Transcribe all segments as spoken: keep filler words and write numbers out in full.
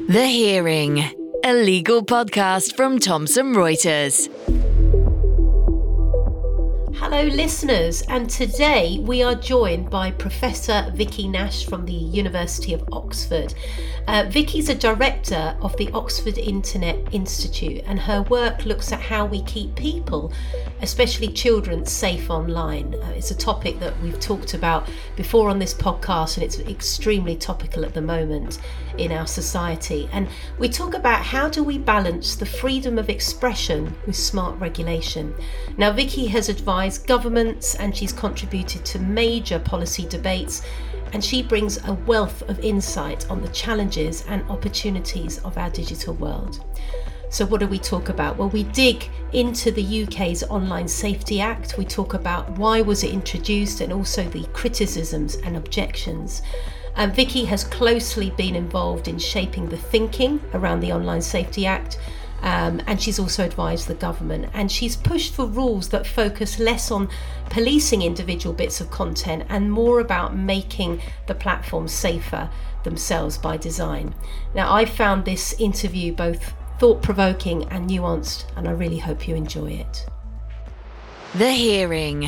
The Hearing, a legal podcast from Thomson Reuters. Hello listeners, and today we are joined by Professor Vicky Nash from the University of Oxford. Uh, Vicky's a director of the Oxford Internet Institute, and her work looks at how we keep people, especially children, safe online. Uh, it's a topic that we've talked about before on this podcast, and it's extremely topical at the moment in our society. And we talk about how do we balance the freedom of expression with smart regulation. Now, Vicky has advised governments and she's contributed to major policy debates, and she brings a wealth of insight on the challenges and opportunities of our digital world. So what do we talk about? Well, we dig into the U K's Online Safety Act. We talk about why was it introduced and also the criticisms and objections. Um, Vicky has closely been involved in shaping the thinking around the Online Safety Act, um, and she's also advised the government, and she's pushed for rules that focus less on policing individual bits of content and more about making the platforms safer themselves by design. Now, I found this interview both thought-provoking and nuanced, and I really hope you enjoy it. The Hearing.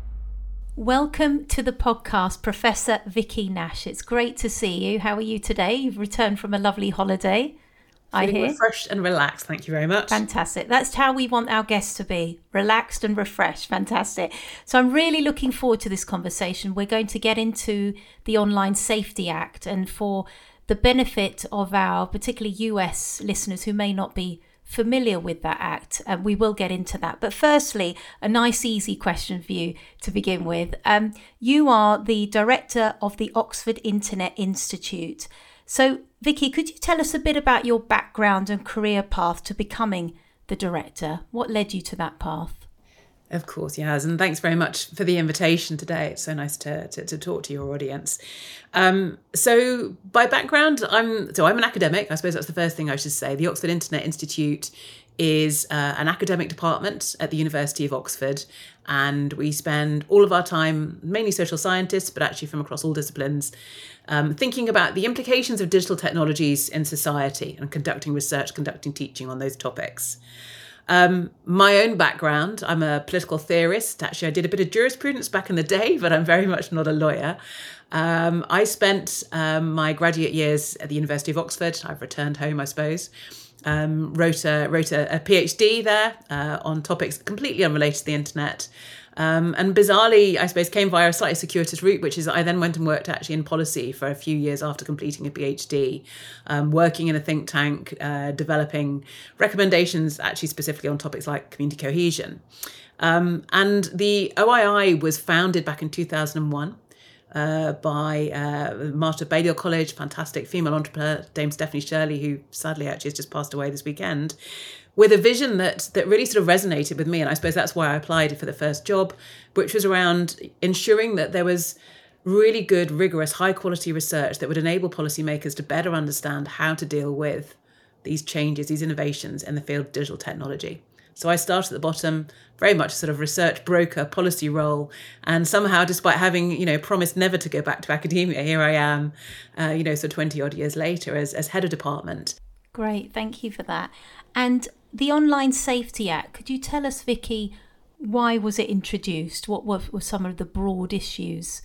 Welcome to the podcast, Professor Vicky Nash. It's great to see you. How are you today? You've returned from a lovely holiday, I Feeling hear. refreshed and relaxed. Thank you very much. Fantastic. That's how we want our guests to be, relaxed and refreshed. Fantastic. So I'm really looking forward to this conversation. We're going to get into the Online Safety Act, and for the benefit of our particularly U S listeners who may not be familiar with that act, and uh, we will get into that. But firstly, a nice easy question for you to begin with. Um, you are the director of the Oxford Internet Institute. So Vicky, could you tell us a bit about your background and career path to becoming the director? What led you to that path? Of course, yes. And thanks very much for the invitation today. It's so nice to, to, to talk to your audience. Um, so by background, I'm so I'm an academic. I suppose that's the first thing I should say. The Oxford Internet Institute is uh, an academic department at the University of Oxford. And we spend all of our time, mainly social scientists, but actually from across all disciplines, um, thinking about the implications of digital technologies in society and conducting research, conducting teaching on those topics. Um, my own background, I'm a political theorist. Actually, I did a bit of jurisprudence back in the day, but I'm very much not a lawyer. Um, I spent um, my graduate years at the University of Oxford. I've returned home, I suppose. Um, wrote a, wrote a, a PhD there uh, on topics completely unrelated to the internet. Um, and bizarrely, I suppose, came via a slightly circuitous route, which is I then went and worked actually in policy for a few years after completing a PhD, um, working in a think tank, uh, developing recommendations actually specifically on topics like community cohesion. Um, and the O I I was founded back in two thousand one uh, by uh, Martha Balliol College, fantastic female entrepreneur, Dame Stephanie Shirley, who sadly actually has just passed away this weekend, with a vision that that really sort of resonated with me. And I suppose that's why I applied for the first job, which was around ensuring that there was really good, rigorous, high quality research that would enable policymakers to better understand how to deal with these changes, these innovations in the field of digital technology. So I started at the bottom, very much a sort of research broker policy role. And somehow, despite having, you know, promised never to go back to academia, here I am, uh, you know, so twenty odd years later as, as head of department. Great, thank you for that. And the Online Safety Act, could you tell us, Vicky, why was it introduced? What were, were some of the broad issues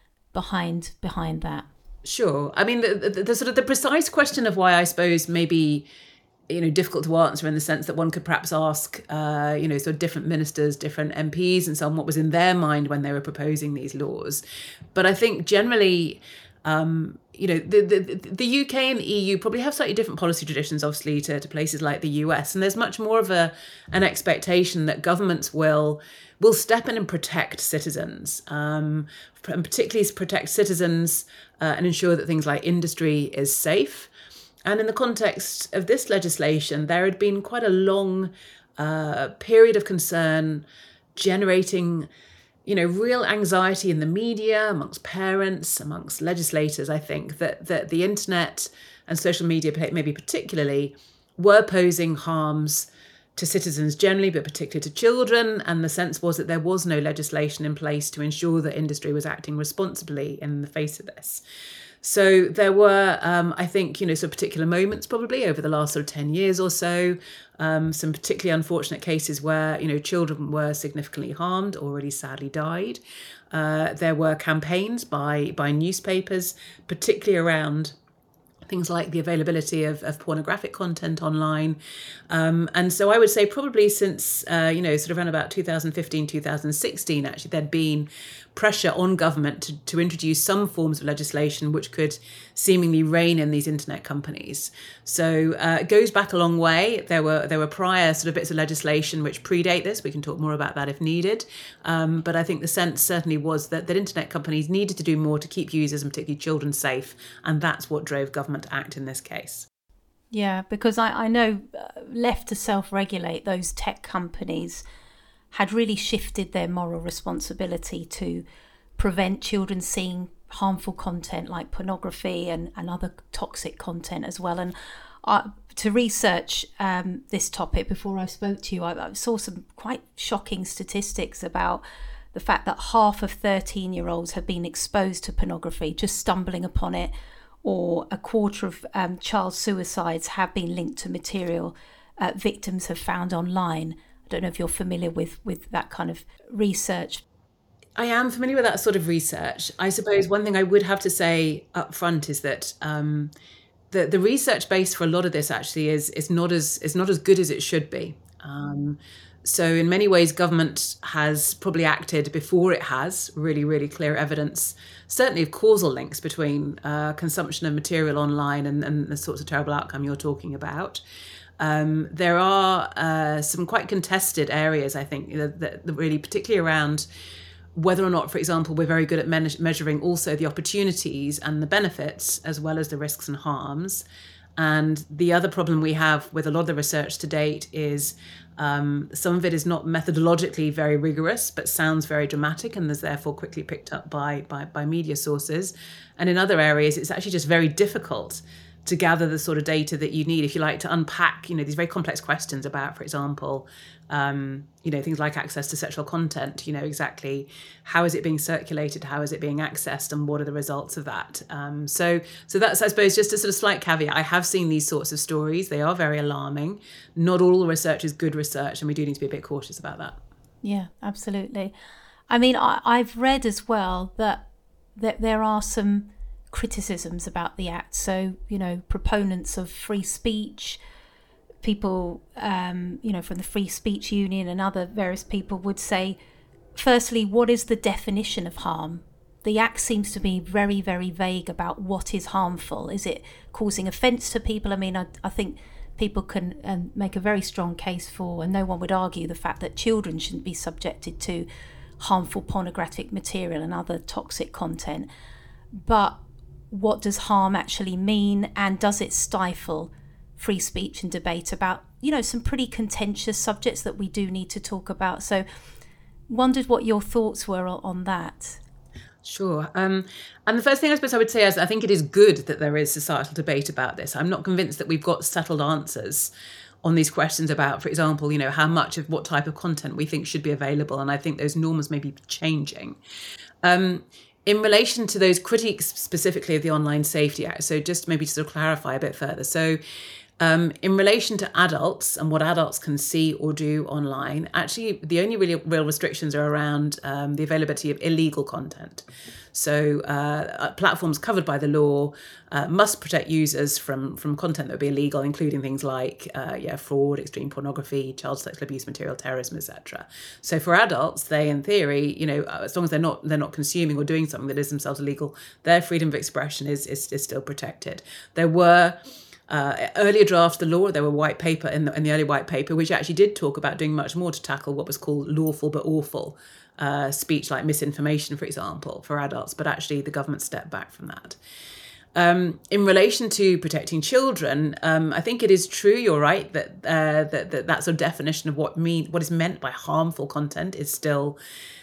behind behind that? Sure. I mean, the, the, the sort of the precise question of why, I suppose, maybe, you know, difficult to answer in the sense that one could perhaps ask, uh, you know, sort of different ministers, different M Ps and so on, what was in their mind when they were proposing these laws. But I think generally, Um, you know, the, the the U K and the E U probably have slightly different policy traditions, obviously, to, to places like the U S. And there's much more of a an expectation that governments will will step in and protect citizens, um, and particularly protect citizens uh, and ensure that things like industry is safe. And in the context of this legislation, there had been quite a long uh, period of concern generating, you know, real anxiety in the media, amongst parents, amongst legislators, I think, that, that the internet and social media, maybe particularly, were posing harms to citizens generally, but particularly to children. And the sense was that there was no legislation in place to ensure that industry was acting responsibly in the face of this. So there were, um, I think, you know, some particular moments probably over the last sort of ten years or so, um, some particularly unfortunate cases where, you know, children were significantly harmed or really sadly died. Uh, there were campaigns by by newspapers, particularly around things like the availability of, of pornographic content online. Um, and so I would say probably since, uh, you know, sort of around about two thousand fifteen, two thousand sixteen, actually, there'd been pressure on government to, to introduce some forms of legislation which could seemingly rein in these internet companies. So uh, it goes back a long way. There were there were prior sort of bits of legislation which predate this. We can talk more about that if needed. Um, but I think the sense certainly was that, that internet companies needed to do more to keep users and particularly children safe. And that's what drove government to act in this case. Yeah, because I, I know uh, left to self-regulate, those tech companies had really shifted their moral responsibility to prevent children seeing harmful content like pornography and, and other toxic content as well. And uh, to research um, this topic before I spoke to you, I, I saw some quite shocking statistics about the fact that half of thirteen-year-olds have been exposed to pornography, just stumbling upon it, or a quarter of um, child suicides have been linked to material uh, victims have found online. I don't know if you're familiar with, with that kind of research. I am familiar with that sort of research. I suppose one thing I would have to say up front is that um, the the research base for a lot of this actually is is not as is not as good as it should be. Um, so in many ways, government has probably acted before it has really, really clear evidence, certainly of causal links between uh, consumption of material online and, and the sorts of terrible outcome you're talking about. Um, there are uh, some quite contested areas, I think, that, that really particularly around whether or not, for example, we're very good at me- measuring also the opportunities and the benefits as well as the risks and harms. And the other problem we have with a lot of the research to date is um, some of it is not methodologically very rigorous, but sounds very dramatic and is therefore quickly picked up by, by, by media sources. And in other areas, it's actually just very difficult to gather the sort of data that you need, if you like, to unpack, you know, these very complex questions about, for example, um, you know, things like access to sexual content, you know, exactly how is it being circulated, how is it being accessed, and what are the results of that? Um, so so that's, I suppose, just a sort of slight caveat. I have seen these sorts of stories. They are very alarming. Not all the research is good research, and we do need to be a bit cautious about that. Yeah, absolutely. I mean, I, I've read as well that, that there are some criticisms about the act. So, you know, proponents of free speech, people, um, you know, from the Free Speech Union and other various people would say, firstly, what is the definition of harm? The act seems to be very, very vague about what is harmful. Is it causing offence to people? I mean, I, I think people can um, make a very strong case for, and no one would argue, the fact that children shouldn't be subjected to harmful pornographic material and other toxic content. But what does harm actually mean, and does it stifle free speech and debate about, you know, some pretty contentious subjects that we do need to talk about? So wondered what your thoughts were on that. Sure. Um, and the first thing I suppose I would say is I think it is good that there is societal debate about this. I'm not convinced that we've got settled answers on these questions about, for example, you know, how much of what type of content we think should be available. And I think those norms may be changing. Um, In relation to those critiques specifically of the Online Safety Act, so just maybe to sort of clarify a bit further. So um, in relation to adults and what adults can see or do online, actually the only really real restrictions are around um, the availability of illegal content. So uh, platforms covered by the law uh, must protect users from, from content that would be illegal, including things like uh, yeah, fraud, extreme pornography, child sexual abuse material, terrorism, et cetera. So for adults, they, in theory, you know, as long as they're not they're not consuming or doing something that is themselves illegal, their freedom of expression is is, is still protected. There were Uh, earlier drafts of the law, there were white paper in the, in the early white paper, which actually did talk about doing much more to tackle what was called lawful but awful uh, speech, like misinformation, for example, for adults. But actually, the government stepped back from that. Um, in relation to protecting children, um, I think it is true. You're right that uh, that, that that sort of definition of what mean what is meant by harmful content is still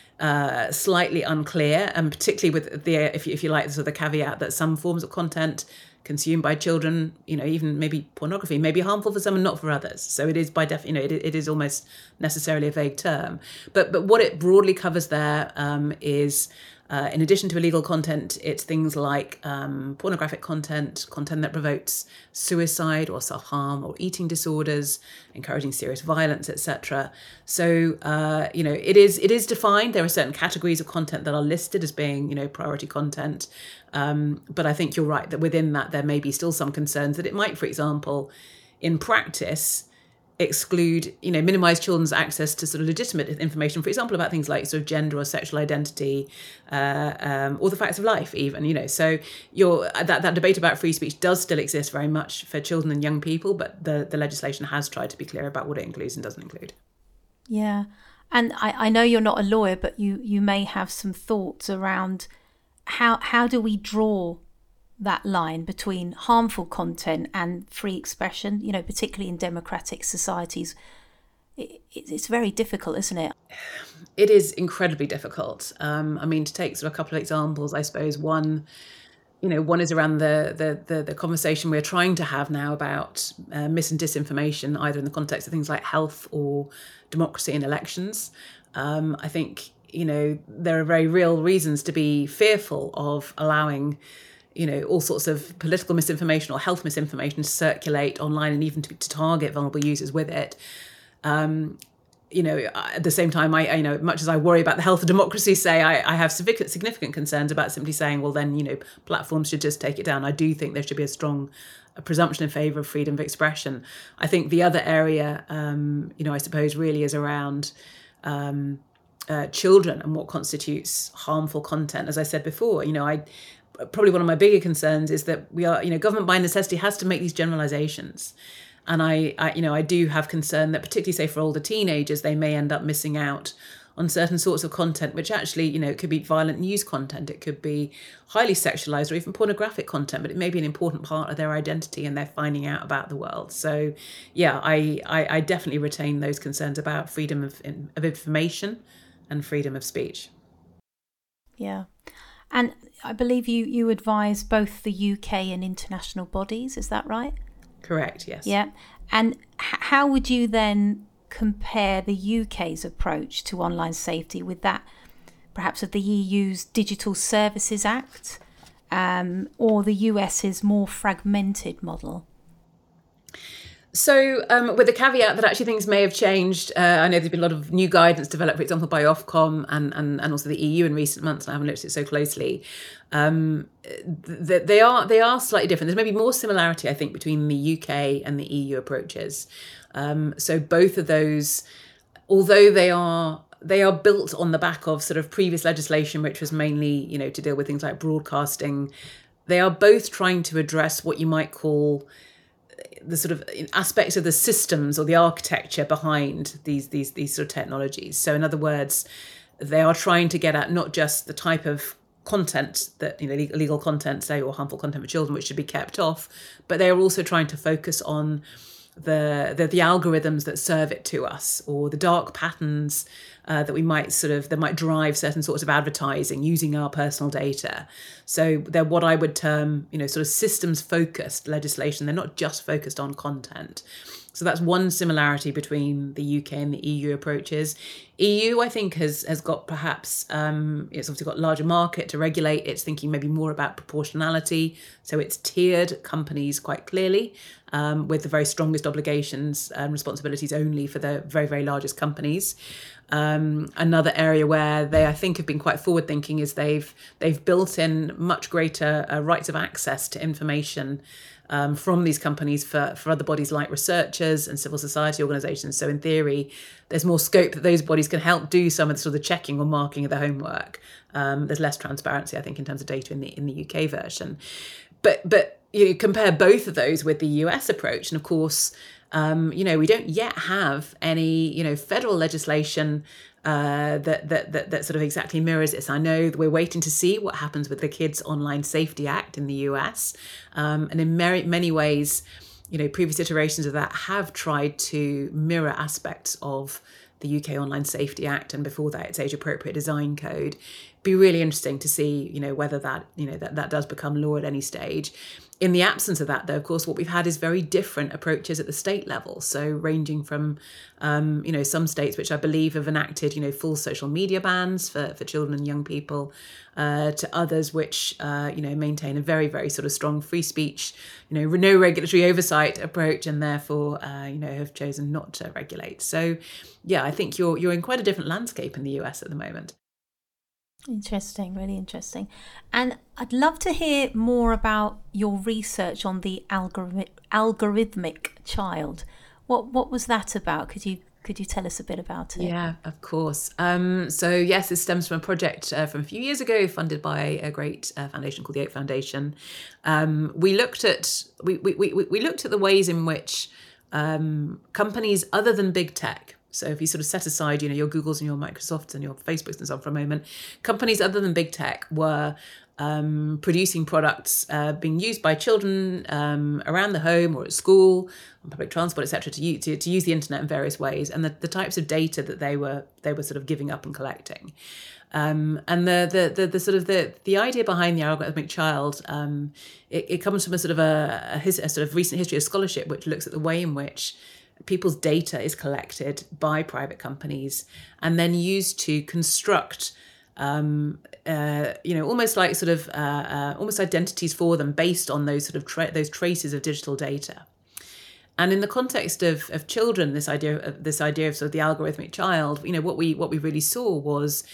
uh, slightly unclear, and particularly with the if you, if you like, the sort of the caveat that some forms of content consumed by children, you know, even maybe pornography, may be harmful for some and not for others. So it is by def, you know, it, it is almost necessarily a vague term. But but what it broadly covers there um, is Uh, in addition to illegal content, it's things like um, pornographic content, content that provokes suicide or self-harm or eating disorders, encouraging serious violence, et cetera. So, uh, you know, it is it is defined. There are certain categories of content that are listed as being, you know, priority content. Um, but I think you're right that within that there may be still some concerns that it might, for example, in practice, exclude, you know, minimize children's access to sort of legitimate information, for example, about things like sort of gender or sexual identity, uh, um, or the facts of life even, you know. So you're, that, that debate about free speech does still exist very much for children and young people, but the, the legislation has tried to be clear about what it includes and doesn't include. Yeah. And I, I know you're not a lawyer, but you, you may have some thoughts around how how do we draw that line between harmful content and free expression, you know, particularly in democratic societies. It, it's very difficult, isn't it? It is incredibly difficult. Um, I mean, to take sort of a couple of examples, I suppose one, you know, one is around the the the, the conversation we're trying to have now about uh, mis and disinformation, either in the context of things like health or democracy and elections. Um, I think, you know, there are very real reasons to be fearful of allowing, you know, all sorts of political misinformation or health misinformation to circulate online and even to, to target vulnerable users with it. Um, you know, at the same time, I, I, you know, much as I worry about the health of democracy, say, I, I have significant, significant concerns about simply saying, well, then, you know, platforms should just take it down. I do think there should be a strong a presumption in favour of freedom of expression. I think the other area, um, you know, I suppose really is around um, uh, children and what constitutes harmful content. As I said before, you know, I probably one of my bigger concerns is that we are, you know, government by necessity has to make these generalisations. And I, I, you know, I do have concern that particularly, say, for older teenagers, they may end up missing out on certain sorts of content, which actually, you know, it could be violent news content, it could be highly sexualized or even pornographic content, but it may be an important part of their identity and they're finding out about the world. So, yeah, I, I, I definitely retain those concerns about freedom of, of information and freedom of speech. Yeah. And I believe you, you advise both the U K and international bodies, is that right? Correct, yes. Yeah. And h- how would you then compare the U K's approach to online safety with that perhaps of the E U's Digital Services Act, um, or the US's more fragmented model? So um, with the caveat that actually things may have changed, uh, I know there's been a lot of new guidance developed, for example, by Ofcom and, and, and also the E U in recent months, and I haven't looked at it so closely. Um, th- they are they are slightly different. There's maybe more similarity, I think, between the U K and the E U approaches. Um, so both of those, although they are they are built on the back of sort of previous legislation, which was mainly, you know, to deal with things like broadcasting, they are both trying to address what you might call the sort of aspects of the systems or the architecture behind these these these sort of technologies. So in other words, they are trying to get at not just the type of content that, you know, illegal content, say, or harmful content for children, which should be kept off, but they are also trying to focus on the the, the algorithms that serve it to us, or the dark patterns uh, that we might sort of that might drive certain sorts of advertising using our personal data. So they're what I would term, you know, sort of systems focused legislation. They're not just focused on content. So that's one similarity between the U K and the E U approaches. E U, I think, has has got perhaps, um, it's obviously got a larger market to regulate. It's thinking maybe more about proportionality. So it's tiered companies quite clearly, um, with the very strongest obligations and responsibilities only for the very, very largest companies. Um, another area where they, I think, have been quite forward thinking is they've they've built in much greater uh, rights of access to information Um, from these companies for, for other bodies like researchers and civil society organisations. So in theory, there's more scope that those bodies can help do some of the sort of the checking or marking of the homework. Um, there's less transparency, I think, in terms of data in the in the U K version. But but you compare both of those with the U S approach, and of course, um, you know, we don't yet have any, you know, federal legislation Uh, that, that that that sort of exactly mirrors this. I know that we're waiting to see what happens with the Kids Online Safety Act in the U S, um, and in many many ways, you know, previous iterations of that have tried to mirror aspects of the U K Online Safety Act, and before that, its Age Appropriate Design Code. Be really interesting to see, you know, whether that you know that that does become law at any stage. in the absence of that, though, of course, what we've had is very different approaches at the state level. So ranging from, um, you know, some states which I believe have enacted, you know, full social media bans for, for children and young people, uh, to others which, uh, you know, maintain a very, very sort of strong free speech, you know, no regulatory oversight approach, and therefore, uh, you know, have chosen not to regulate. So, yeah, I think you're you're in quite a different landscape in the U S at the moment. Interesting, really interesting. And I'd love to hear more about your research on the algorithmic, algorithmic child. What what was that about? Could you could you tell us a bit about it? Yeah, of course. Um, so yes, this stems from a project uh, from a few years ago, funded by a great uh, foundation called the Oak Foundation. Um, we looked at we, we we we looked at the ways in which um, companies other than big tech. So if you sort of set aside, you know, your Googles and your Microsofts and your Facebooks and so on for a moment, companies other than big tech were um, producing products uh, being used by children um, around the home or at school, on public transport, et cetera, to use, to, to use the internet in various ways, and the, the types of data that they were they were sort of giving up and collecting. Um, and the, the the the sort of the the idea behind the algorithmic child, um, it, it comes from a sort of a, a, his, a sort of recent history of scholarship, which looks at the way in which people's data is collected by private companies and then used to construct, um, uh, you know, almost like sort of uh, uh, almost identities for them based on those sort of tra- those traces of digital data. And in the context of of children, this idea of this idea of sort of the algorithmic child, you know, what we what we really saw was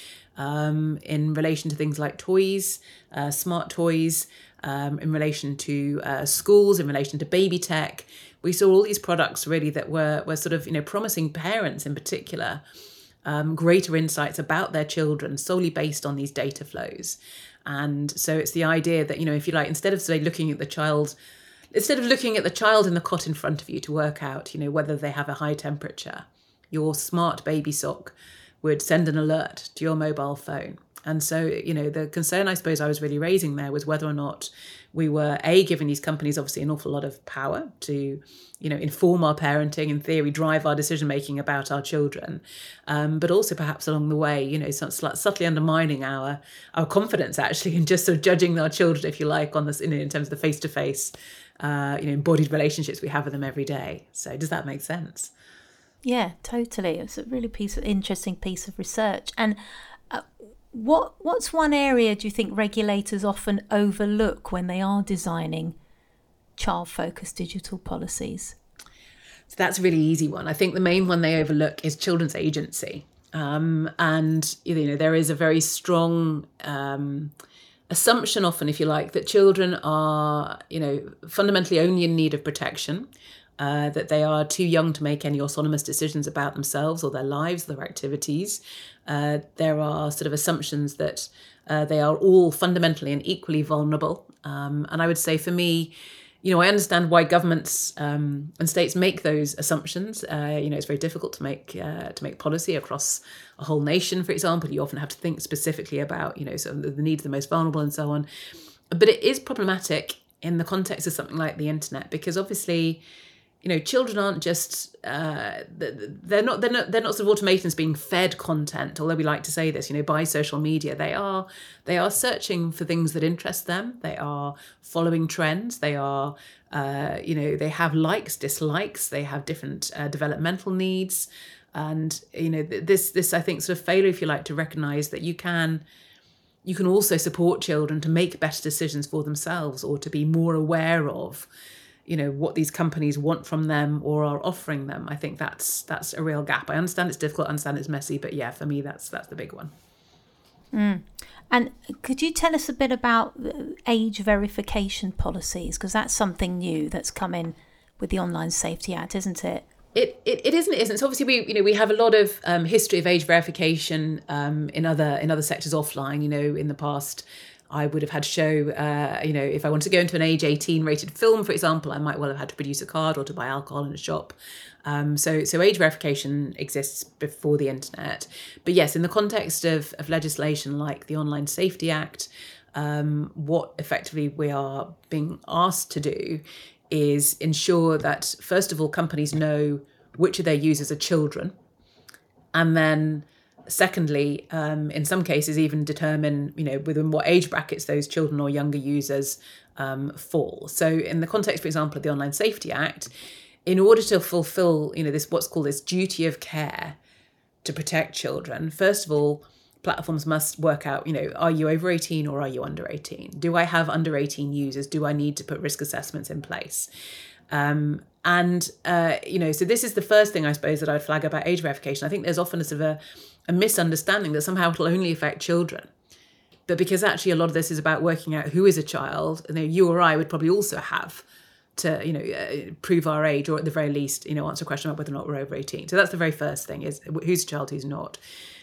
um, in relation to things like toys, uh, smart toys, um, in relation to uh, schools, in relation to baby tech. We saw all these products really that were were sort of, you know, promising parents in particular um, greater insights about their children solely based on these data flows. And so it's the idea that, you know, if you like, instead of say looking at the child, instead of looking at the child in the cot in front of you to work out, you know, whether they have a high temperature, your smart baby sock would send an alert to your mobile phone. And so, you know, the concern I suppose I was really raising there was whether or not we were, A, giving these companies obviously an awful lot of power to, you know, inform our parenting, in theory, drive our decision-making about our children, um, but also perhaps along the way, you know, subtly undermining our our confidence actually in just sort of judging our children, if you like, on this, you know, in terms of the face-to-face, uh, you know, embodied relationships we have with them every day. So does that make sense? Yeah, totally. It's a really piece of interesting piece of research. And uh, What what's one area do you think regulators often overlook when they are designing child-focused digital policies? So that's a really easy one. I think the main one they overlook is children's agency. Um, and, you know, there is a very strong um, assumption often, if you like, that children are, you know, fundamentally only in need of protection. Uh, that they are too young to make any autonomous decisions about themselves or their lives, their activities. Uh, there are sort of assumptions that uh, they are all fundamentally and equally vulnerable. Um, and I would say for me, you know, I understand why governments um, and states make those assumptions. Uh, you know, it's very difficult to make uh, to make policy across a whole nation, for example. You often have to think specifically about, you know, sort of the needs of the most vulnerable and so on. But it is problematic in the context of something like the internet, because obviously, you know, children aren't just uh, they're not they're not they're not sort of automatons being fed content. Although we like to say this, you know, by social media, they are they are searching for things that interest them. They are following trends. They are uh, you know, they have likes, dislikes. They have different uh, developmental needs, and you know, this this I think sort of failure, if you like, to recognise that you can. You can also support children to make better decisions for themselves, or to be more aware of, you know, what these companies want from them or are offering them. I think that's that's a real gap. I understand it's difficult, I understand it's messy, but yeah, for me, that's that's the big one. Mm. And could you tell us a bit about age verification policies? Because that's something new that's come in with the Online Safety Act, isn't it? It, it it isn't. It isn't. So obviously, we you know we have a lot of um, history of age verification um, in other in other sectors offline. You know, in the past, I would have had to show, uh, you know, if I wanted to go into an age eighteen rated film, for example, I might well have had to produce a card or to buy alcohol in a shop. Um, so so age verification exists before the internet. But yes, in the context of, of legislation like the Online Safety Act, um, what effectively we are being asked to do is ensure that, first of all, companies know which of their users are children, and then secondly, um, in some cases, even determine, you know, within what age brackets those children or younger users um, fall. So in the context, for example, of the Online Safety Act, in order to fulfill, you know, this what's called this duty of care to protect children, first of all, platforms must work out, you know, are you over eighteen or are you under eighteen? Do I have under eighteen users? Do I need to put risk assessments in place? Um, and, uh, you know, so this is the first thing, I suppose, that I'd flag about age verification. I think there's often a sort of a, a misunderstanding that somehow it'll only affect children. But because actually a lot of this is about working out who is a child, and you know, you or I would probably also have to, you know, uh, prove our age, or at the very least, you know, answer a question about whether or not we're over eighteen. So that's the very first thing, is who's a child, who's not.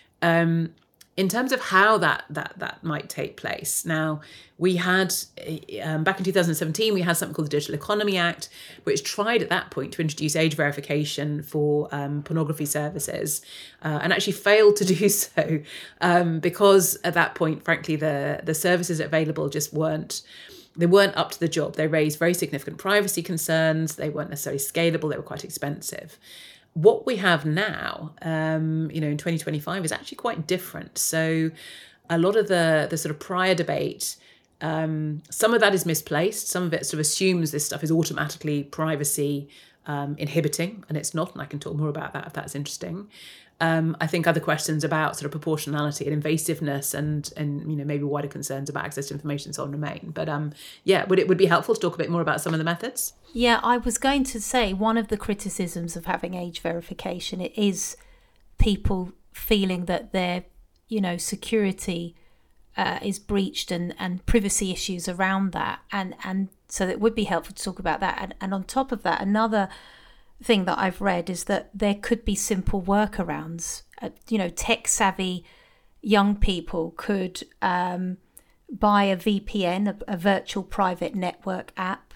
Um, in terms of how that that that might take place, now we had um, back in two thousand seventeen we had something called the Digital Economy Act, which tried at that point to introduce age verification for um, pornography services, uh, and actually failed to do so um, because at that point, frankly, the the services available just weren't. They weren't up to the job. They raised very significant privacy concerns. They weren't necessarily scalable. They were quite expensive. What we have now, um, you know, in twenty twenty-five is actually quite different. So a lot of the, the sort of prior debate, um, some of that is misplaced. Some of it sort of assumes this stuff is automatically privacy um, inhibiting, and it's not. And I can talk more about that if that's interesting. Um, I think other questions about sort of proportionality and invasiveness and, and you know, maybe wider concerns about access to information and so on remain. But um, yeah, would it would be helpful to talk a bit more about some of the methods? Yeah, I was going to say one of the criticisms of having age verification, it is people feeling that their, you know, security uh, is breached and, and privacy issues around that. And, and so it would be helpful to talk about that. And, and on top of that, another thing that I've read is that there could be simple workarounds. Uh, you know, tech savvy young people could um, buy a V P N, a, a virtual private network app.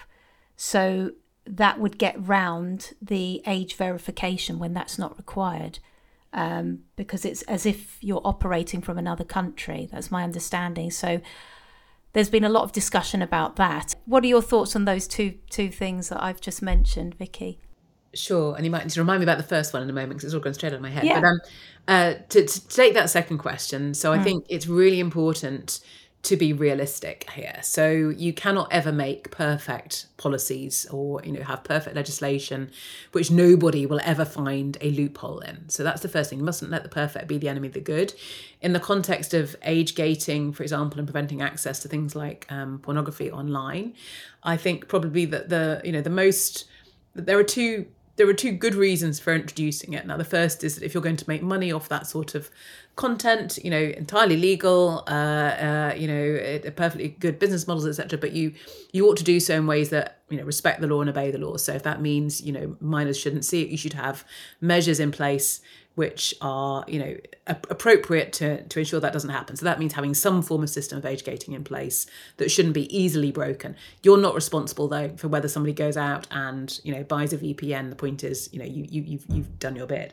So that would get round the age verification when that's not required, um, because it's as if you're operating from another country. That's my understanding. So there's been a lot of discussion about that. What are your thoughts on those two two things that I've just mentioned, Vicky? Sure, and you might need to remind me about the first one in a moment because it's all gone straight out of my head. Yeah. But um, uh, to, to take that second question, so I mm. think it's really important to be realistic here. So you cannot ever make perfect policies or, you know, have perfect legislation which nobody will ever find a loophole in. So that's the first thing. You mustn't let the perfect be the enemy of the good. In the context of age gating, for example, and preventing access to things like um, pornography online, I think probably that the, you know, the most, there are two There are two good reasons for introducing it. Now, the first is that if you're going to make money off that sort of content, you know, entirely legal, uh, uh, you know, it, perfectly good business models, et cetera. But you you ought to do so in ways that, you know, respect the law and obey the law. So if that means, you know, minors shouldn't see it, you should have measures in place which are, you know, appropriate to, to ensure that doesn't happen. So that means having some form of system of age gating in place that shouldn't be easily broken. You're not responsible, though, for whether somebody goes out and, you know, buys a V P N. The point is, you know, you, you, you've, you've done your bit.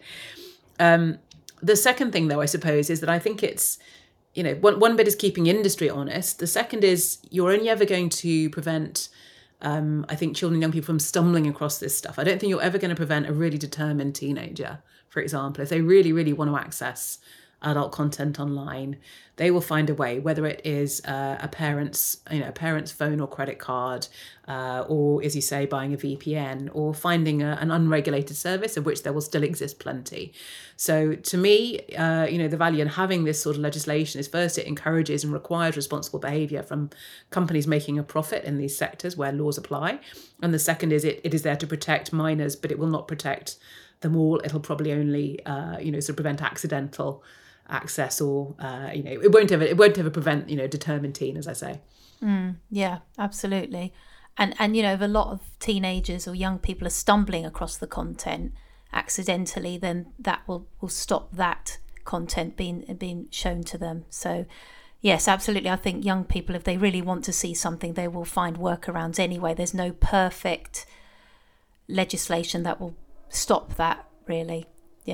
Um, the second thing, though, I suppose, is that I think it's, you know, one, one bit is keeping industry honest. The second is you're only ever going to prevent Um, I think children and young people from stumbling across this stuff. I don't think you're ever going to prevent a really determined teenager, for example. If they really, really want to access adult content online, they will find a way, whether it is uh, a parent's, you know, a parent's phone or credit card, uh, or, as you say, buying a V P N, or finding a, an unregulated service, of which there will still exist plenty. So to me, uh, you know, the value in having this sort of legislation is, first, it encourages and requires responsible behaviour from companies making a profit in these sectors where laws apply. And the second is it, it is there to protect minors, but it will not protect them all. It'll probably only, uh, you know, sort of prevent accidental access, or uh, you know, it won't ever it won't ever prevent, you know, determined teen, as I say. Mm, yeah, absolutely. And and you know, if a lot of teenagers or young people are stumbling across the content accidentally, then that will, will stop that content being being shown to them. So yes, absolutely. I think young people, if they really want to see something, they will find workarounds anyway. There's no perfect legislation that will stop that, really. Yeah.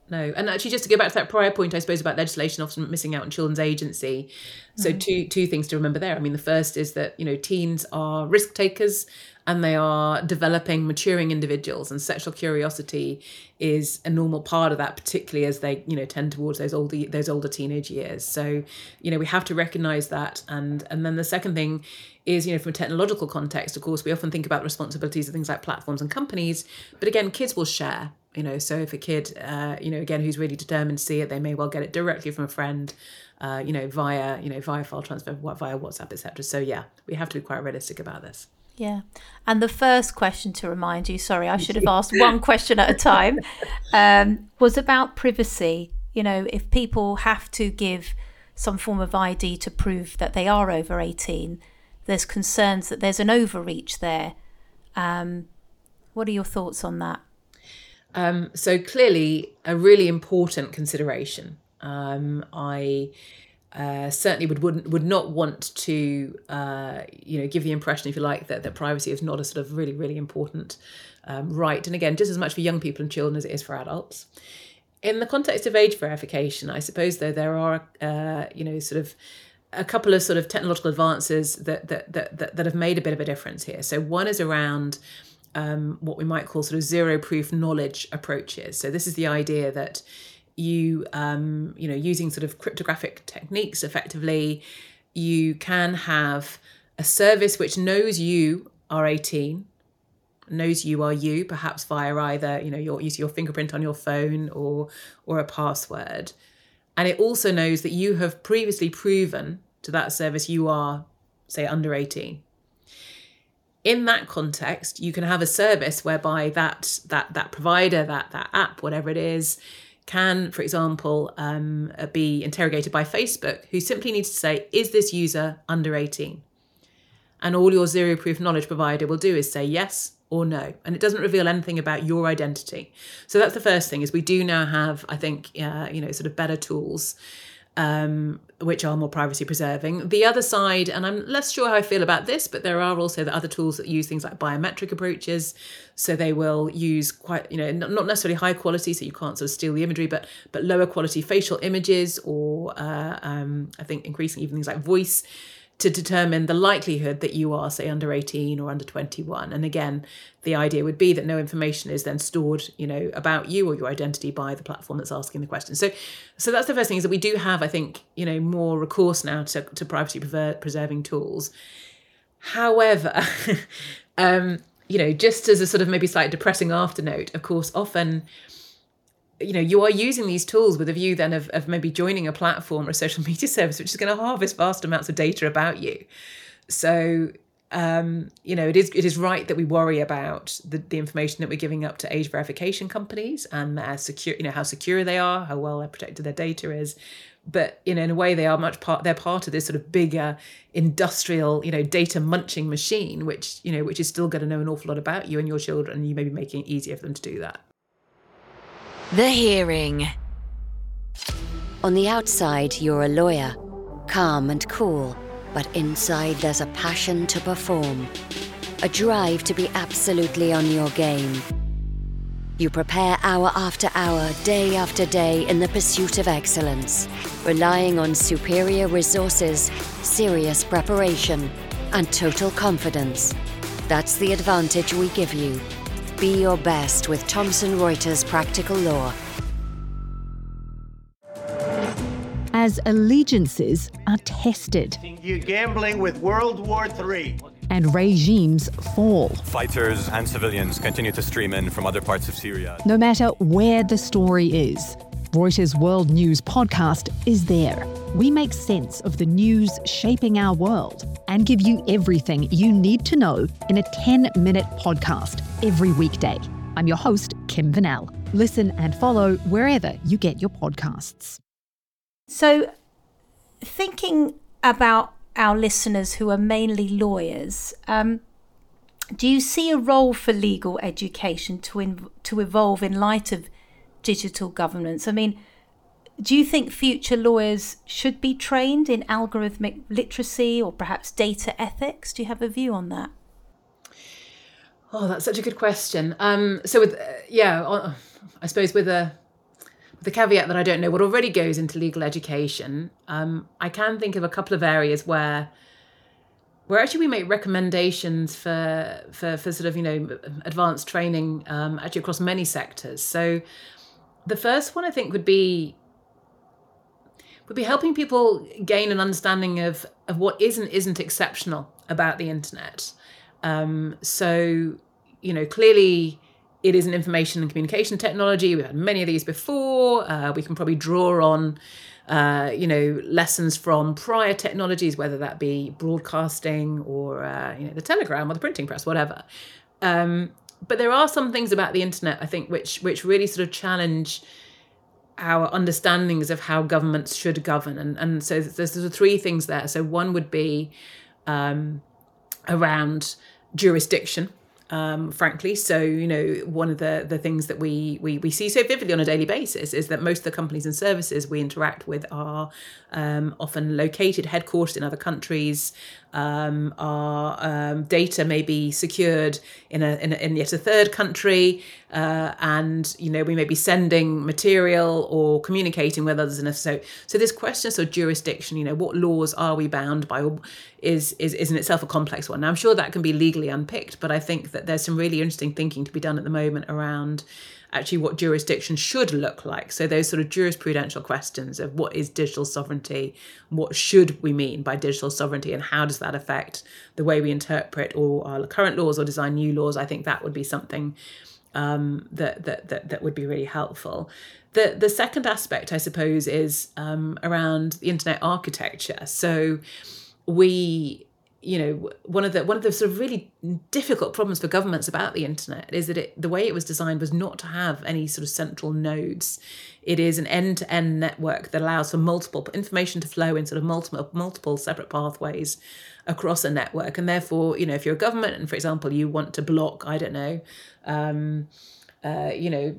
No. And actually, just to go back to that prior point, I suppose, about legislation often missing out on children's agency. So mm. two two things to remember there. I mean, the first is that, you know, teens are risk takers and they are developing, maturing individuals, and sexual curiosity is a normal part of that, particularly as they, you know, tend towards those older those older teenage years. So, you know, we have to recognise that. And and then the second thing is, you know, from a technological context, of course, we often think about the responsibilities of things like platforms and companies, but again, kids will share. You know, so if a kid, uh, you know, again, who's really determined to see it, they may well get it directly from a friend, uh, you know, via, you know, via file transfer, via WhatsApp, et cetera. So yeah, we have to be quite realistic about this. Yeah. And the first question, to remind you, sorry, I should have asked one question at a time, um, was about privacy. You know, if people have to give some form of I D to prove that they are over eighteen, there's concerns that there's an overreach there. Um, what are your thoughts on that? Um, so clearly a really important consideration. Um, I uh, certainly would wouldn't, would not want to, uh, you know, give the impression, if you like, that, that privacy is not a sort of really, really important um, right. And again, just as much for young people and children as it is for adults. In the context of age verification, I suppose, though, there are, uh, you know, sort of a couple of sort of technological advances that that that that, that have made a bit of a difference here. So one is around Um, what we might call sort of zero proof knowledge approaches. So this is the idea that you, um, you know, using sort of cryptographic techniques effectively, you can have a service which knows you are eighteen, knows you are you, perhaps via either, you know, your use your fingerprint on your phone or or a password. And it also knows that you have previously proven to that service you are, say, under eighteen. In that context, you can have a service whereby that that that provider, that that app, whatever it is, can, for example, um, be interrogated by Facebook, who simply needs to say, is this user under eighteen? And all your zero proof knowledge provider will do is say yes or no. And it doesn't reveal anything about your identity. So that's the first thing, is we do now have, I think, uh, you know, sort of better tools Um, which are more privacy preserving. The other side, and I'm less sure how I feel about this, but there are also the other tools that use things like biometric approaches. So they will use quite, you know, not necessarily high quality, so you can't sort of steal the imagery, but but lower quality facial images, or uh, um, I think increasingly even things like voice, to determine the likelihood that you are, say, under eighteen or under twenty-one. And again, the idea would be that no information is then stored, you know, about you or your identity by the platform that's asking the question. So so that's the first thing, is that we do have, I think, you know, more recourse now to, to privacy preserving tools. However, um, you know, just as a sort of maybe slightly depressing afternote, of course, often, you know, you are using these tools with a view then of, of maybe joining a platform or a social media service, which is going to harvest vast amounts of data about you. So, um, you know, it is it is right that we worry about the, the information that we're giving up to age verification companies and their secure, you know, how secure they are, how well protected their data is. But, you know, in a way, they are much part, they're part of this sort of bigger industrial, you know, data munching machine, which, you know, which is still going to know an awful lot about you and your children. And you may be making it easier for them to do that. The Hearing. On the outside, you're a lawyer, calm and cool, but inside there's a passion to perform, a drive to be absolutely on your game. You prepare hour after hour, day after day in the pursuit of excellence, relying on superior resources, serious preparation, and total confidence. That's the advantage we give you. Be your best with Thomson Reuters Practical Law. As allegiances are tested. You're gambling with World War Three. And regimes fall. Fighters and civilians continue to stream in from other parts of Syria. No matter where the story is, Reuters World News podcast is there. We make sense of the news shaping our world and give you everything you need to know in a ten-minute podcast every weekday. I'm your host, Kim Vanel. Listen and follow wherever you get your podcasts. So, thinking about our listeners who are mainly lawyers, um, do you see a role for legal education to in, to evolve in light of digital governance? I mean, do you think future lawyers should be trained in algorithmic literacy or perhaps data ethics? Do you have a view on that? Oh, that's such a good question. Um, so with, uh, yeah, I suppose with a, the caveat that I don't know what already goes into legal education, um, I can think of a couple of areas where where actually we make recommendations for for, for sort of, you know, advanced training um, actually across many sectors. So the first one I think would be would be helping people gain an understanding of, of what is and isn't exceptional about the internet. Um, so, you know, clearly it is an information and communication technology. We've had many of these before. Uh, we can probably draw on, uh, you know, lessons from prior technologies, whether that be broadcasting or, uh, you know, the telegram or the printing press, whatever. Um, but there are some things about the internet, I think, which which really sort of challenge our understandings of how governments should govern. And, and so there's sort of three things there. So one would be um, around jurisdiction. Um, frankly, so you know, one of the the things that we, we we see so vividly on a daily basis is that most of the companies and services we interact with are um, often located, headquartered in other countries. Um, our um, data may be secured in a, in, a, in yet a third country, uh, and you know we may be sending material or communicating with others. And so, so this question of jurisdiction, you know, what laws are we bound by, is is is in itself a complex one. Now, I'm sure that can be legally unpicked, but I think that there's some really interesting thinking to be done at the moment around actually what jurisdiction should look like. So those sort of jurisprudential questions of what is digital sovereignty, what should we mean by digital sovereignty, and how does that affect the way we interpret or our current laws or design new laws, I think that would be something um, that, that that that would be really helpful. The the second aspect, I suppose, is um, around the internet architecture. So we you know, one of the one of the sort of really difficult problems for governments about the internet is that it, the way it was designed was not to have any sort of central nodes. It is an end-to-end network that allows for multiple information to flow in sort of multiple multiple separate pathways across a network. And therefore, you know, if you're a government and, for example, you want to block, I don't know, um, uh, you know,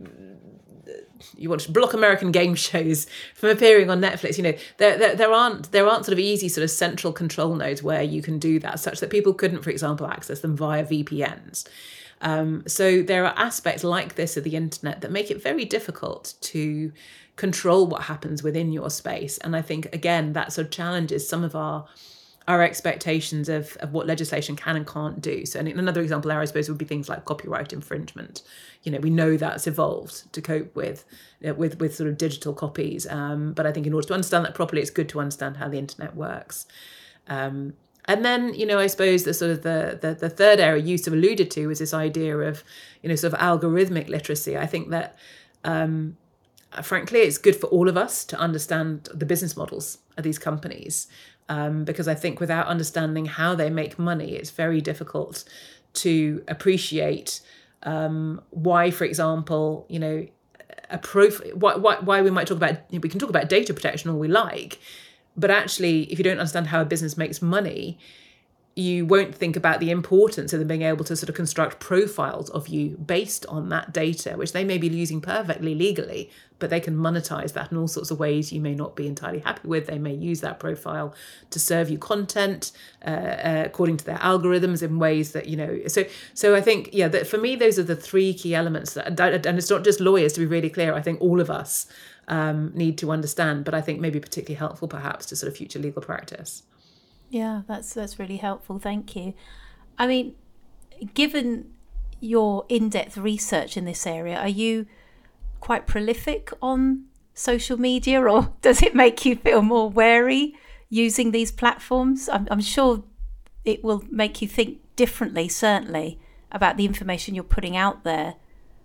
you want to block American game shows from appearing on Netflix, you know, there, there there aren't there aren't sort of easy sort of central control nodes where you can do that, such that people couldn't, for example, access them via V P Ns. Um, so there are aspects like this of the internet that make it very difficult to control what happens within your space. And I think, again, that sort of challenges some of our our expectations of, of what legislation can and can't do. So another example there, I suppose, would be things like copyright infringement. You know, we know that's evolved to cope with with with sort of digital copies. Um, but I think in order to understand that properly, it's good to understand how the internet works. Um, and then, you know, I suppose the sort of the, the the third area you sort of alluded to is this idea of, you know, sort of algorithmic literacy. I think that, um, frankly, it's good for all of us to understand the business models of these companies. Um, because I think without understanding how they make money, it's very difficult to appreciate um, why, for example, you know, a prof- why, why, why we might talk about, we can talk about data protection all we like, but actually, if you don't understand how a business makes money, you won't think about the importance of them being able to sort of construct profiles of you based on that data, which they may be using perfectly legally, but they can monetize that in all sorts of ways you may not be entirely happy with. They may use that profile to serve you content uh, uh, according to their algorithms in ways that, you know, so so I think, yeah, that for me, those are the three key elements that, and it's not just lawyers, to be really clear. I think all of us um, need to understand, but I think maybe particularly helpful perhaps to sort of future legal practice. Yeah, that's that's really helpful. Thank you. I mean, given your in-depth research in this area, are you quite prolific on social media, or does it make you feel more wary using these platforms? I'm, I'm sure it will make you think differently, certainly, about the information you're putting out there.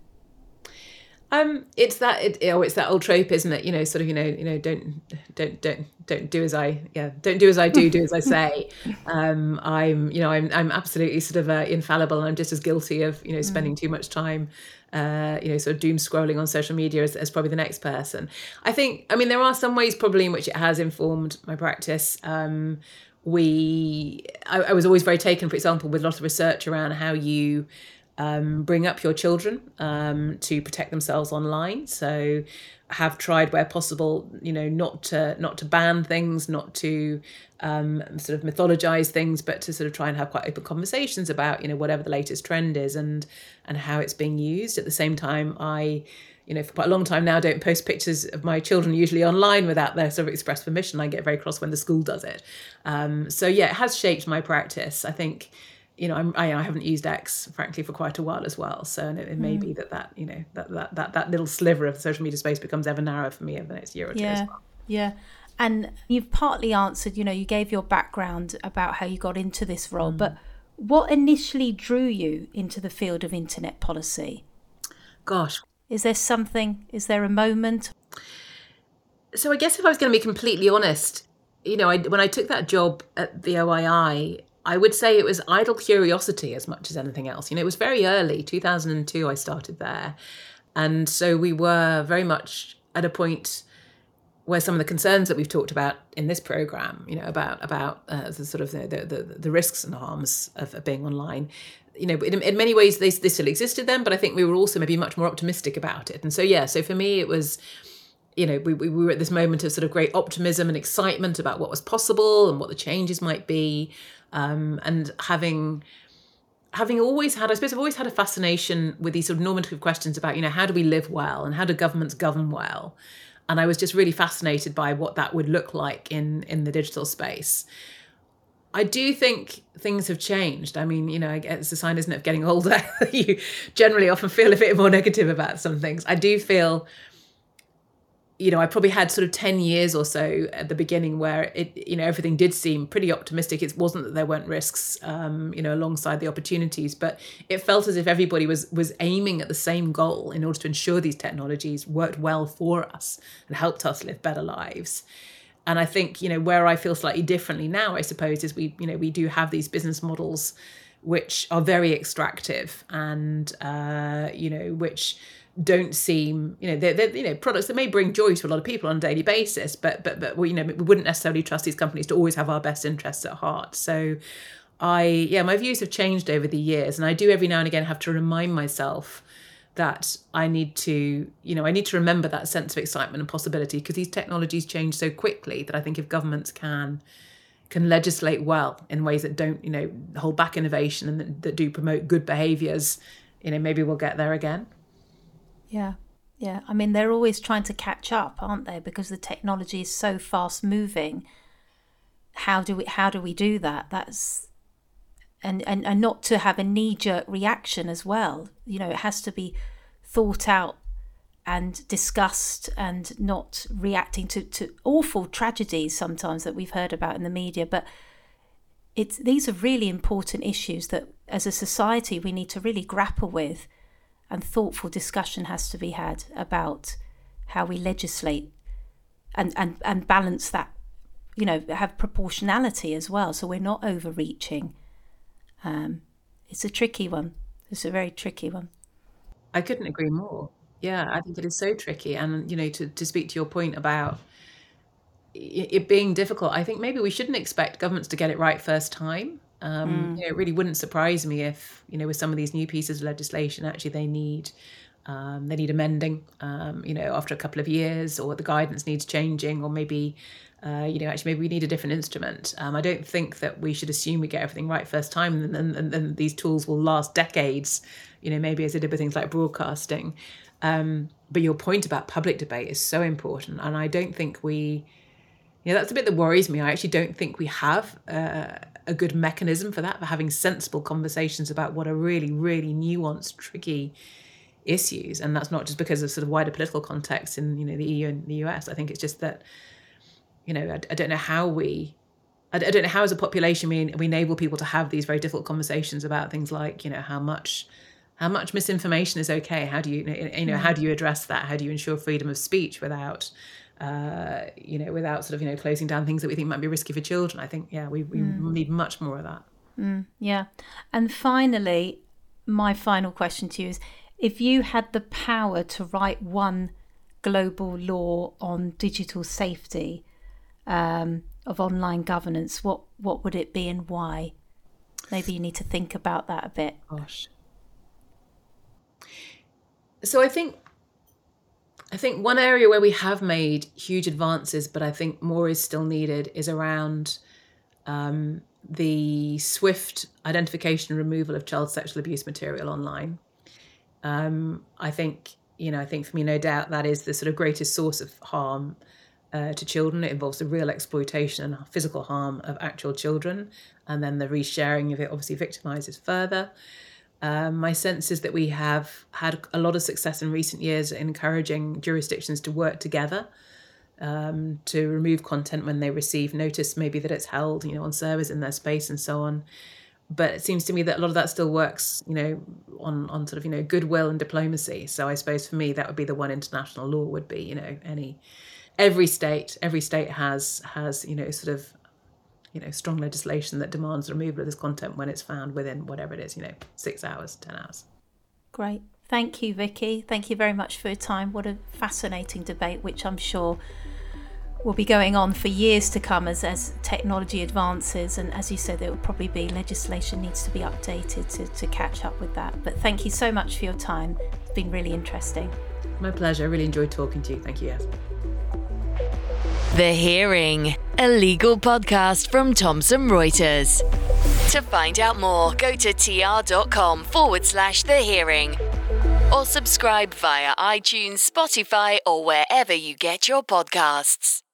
Um, it's that it, oh, it's that old trope, isn't it? You know, sort of, you know, you know, don't, don't, don't, don't do as I, yeah, don't do as I do, do as I say. Um, I'm, you know, I'm, I'm absolutely sort of uh, infallible, and I'm just as guilty of, you know, spending mm. too much time, uh, you know, sort of doom scrolling on social media as, as probably the next person. I think, I mean, there are some ways probably in which it has informed my practice. Um, we, I, I was always very taken, for example, with a lot of research around how you Um, bring up your children um, to protect themselves online. So have tried where possible, you know, not to not to ban things, not to um, sort of mythologize things, but to sort of try and have quite open conversations about, you know, whatever the latest trend is and and how it's being used. At the same time, I, you know, for quite a long time now, don't post pictures of my children usually online without their sort of express permission. I get very cross when the school does it. Um, so yeah, it has shaped my practice. I think, you know, I'm, I, I haven't used X, frankly, for quite a while as well. So it, it may mm. be that that, you know, that, that that that little sliver of the social media space becomes ever narrower for me over the next year or two yeah. as well. Yeah. And you've partly answered, you know, you gave your background about how you got into this role, mm. but what initially drew you into the field of internet policy? Gosh. Is there something, is there a moment? So I guess if I was going to be completely honest, you know, I, when I took that job at the O I I, I would say it was idle curiosity as much as anything else. You know, it was very early, two thousand two I started there. And so we were very much at a point where some of the concerns that we've talked about in this program, you know, about about uh, the sort of the, the the risks and harms of, of being online, you know, in, in many ways they, they still existed then, but I think we were also maybe much more optimistic about it. And so, yeah, so for me, it was, you know, we, we were at this moment of sort of great optimism and excitement about what was possible and what the changes might be. Um, and having having always had, I suppose I've always had a fascination with these sort of normative questions about, you know, how do we live well and how do governments govern well? And I was just really fascinated by what that would look like in, in the digital space. I do think things have changed. I mean, you know, it's a sign, isn't it, of getting older. You generally often feel a bit more negative about some things. I do feel, you know, I probably had sort of ten years or so at the beginning where it, you know, everything did seem pretty optimistic. It wasn't that there weren't risks, um, you know, alongside the opportunities, but it felt as if everybody was was aiming at the same goal in order to ensure these technologies worked well for us and helped us live better lives. And I think, you know, where I feel slightly differently now, I suppose, is we, you know, we do have these business models which are very extractive and, uh, you know, which don't seem, you know, they're, they're, you know, products that may bring joy to a lot of people on a daily basis, but, but, but, well, you know, we wouldn't necessarily trust these companies to always have our best interests at heart. So I, yeah, my views have changed over the years, and I do every now and again have to remind myself that I need to, you know, I need to remember that sense of excitement and possibility, because these technologies change so quickly that I think if governments can can legislate well in ways that don't, you know, hold back innovation and that, that do promote good behaviours, you know, maybe we'll get there again. Yeah, yeah. I mean, they're always trying to catch up, aren't they? Because the technology is so fast moving. How do we how do we do that? That's and, and, and not to have a knee-jerk reaction as well. You know, it has to be thought out and discussed, and not reacting to, to awful tragedies sometimes that we've heard about in the media. But it's these are really important issues that as a society we need to really grapple with. And thoughtful discussion has to be had about how we legislate and, and, and balance that, you know, have proportionality as well. So we're not overreaching. Um, it's a tricky one. It's a very tricky one. I couldn't agree more. Yeah, I think it is so tricky. And, you know, to, to speak to your point about it being difficult, I think maybe we shouldn't expect governments to get it right first time. Um, mm. you know, it really wouldn't surprise me if, you know, with some of these new pieces of legislation, actually they need um, they need amending, um, you know, after a couple of years, or the guidance needs changing, or maybe, uh, you know, actually maybe we need a different instrument. Um, I don't think that we should assume we get everything right first time, and then and, and these tools will last decades, you know, maybe as they did with things like broadcasting. Um, but your point about public debate is so important, and I don't think we, you know, that's the bit that worries me. I actually don't think we have uh, a good mechanism for that, for having sensible conversations about what are really, really nuanced, tricky issues. And that's not just because of sort of wider political context in, you know, the E U and the U S. I think it's just that, you know, I, I don't know how we, I, I don't know how as a population we, we enable people to have these very difficult conversations about things like, you know, how much, how much misinformation is okay? How do you, you know, how do you address that? How do you ensure freedom of speech without, Uh, you know, without sort of, you know, closing down things that we think might be risky for children? I think, yeah, we, we mm. need much more of that. Mm, yeah. And finally, my final question to you is, if you had the power to write one global law on digital safety um, of online governance, what, what would it be and why? Maybe you need to think about that a bit. Gosh. So I think I think one area where we have made huge advances, but I think more is still needed, is around um, the swift identification and removal of child sexual abuse material online. Um, I think, you know, I think for me, no doubt that is the sort of greatest source of harm uh, to children. It involves the real exploitation and physical harm of actual children. And then the resharing of it obviously victimizes further. Um, my sense is that we have had a lot of success in recent years in encouraging jurisdictions to work together um, to remove content when they receive notice, maybe that it's held, you know, on servers in their space and so on. But it seems to me that a lot of that still works, you know, on, on sort of, you know, goodwill and diplomacy. So I suppose for me, that would be the one international law would be, you know, any, every state, every state has, has, you know, sort of, you know, strong legislation that demands the removal of this content when it's found within whatever it is, you know, six hours, ten hours. Great. Thank you, Vicky. Thank you very much for your time. What a fascinating debate, which I'm sure will be going on for years to come as, as technology advances. And as you said, there will probably be legislation needs to be updated to, to catch up with that. But thank you so much for your time. It's been really interesting. My pleasure. I really enjoyed talking to you. Thank you, Yes. The Hearing, a legal podcast from Thomson Reuters. To find out more, go to tr.com forward slash The Hearing or subscribe via iTunes, Spotify, or wherever you get your podcasts.